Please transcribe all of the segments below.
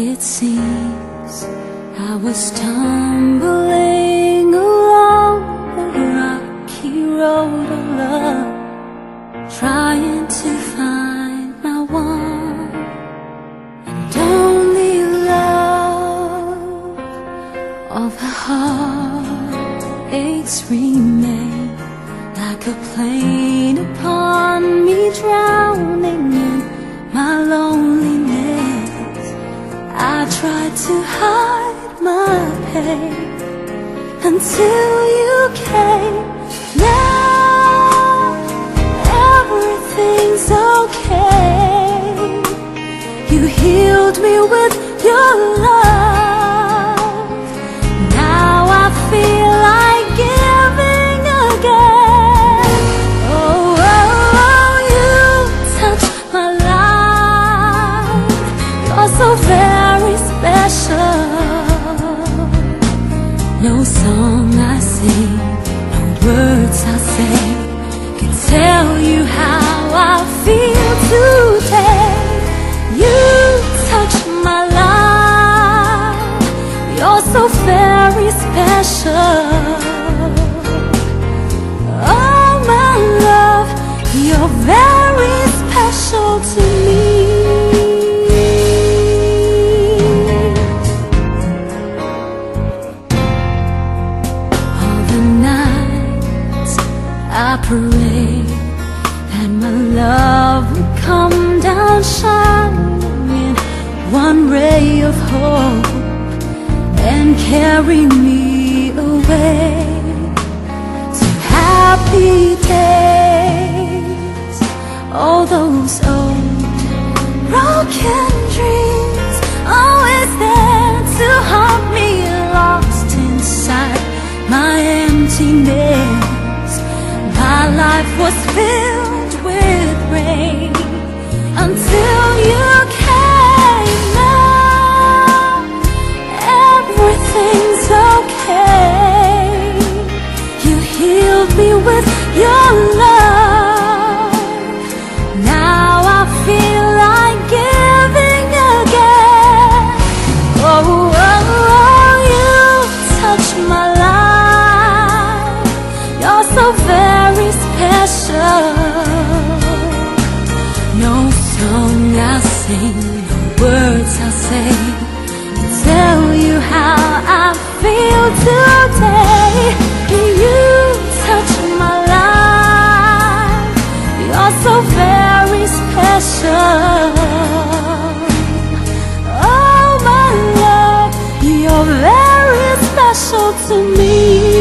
It seems I was stumbling along the rocky road of love, trying to find my one and only love. All the heartaches remain like a plane upon me, drowning in my loneliness. I tried to hide my pain until you came. Now everything's okay. You healed me with your love. Now I feel like giving again. Oh, oh, oh, you touched my life. You're so very special. No song I sing, no words I say can tell you how I feel today. You touched my life. You're so very special. Oh my love, you're very special to me. I pray that my love would come down shining, one ray of hope, and carry me away to happy days. All those old broken dreams, always there to haunt me, lost inside my emptiness. My life was filled with rain until you came. Now everything's okay. You healed me with your love. Now I feel like giving again. Oh, oh, oh, you touched my life. You're so very special. No song I sing, no words I say can tell you how I feel today. You touch my life. You're so very special. Oh my love, you're very special to me.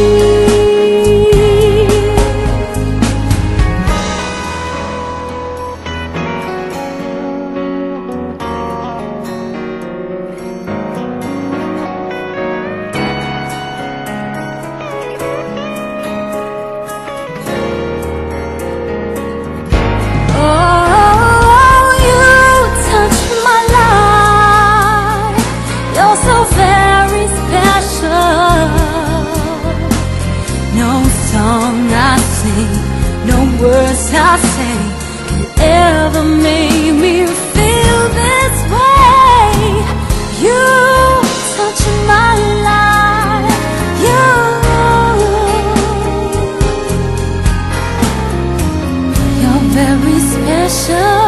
No words I say can ever make me feel this way. You touch my life. You're very special.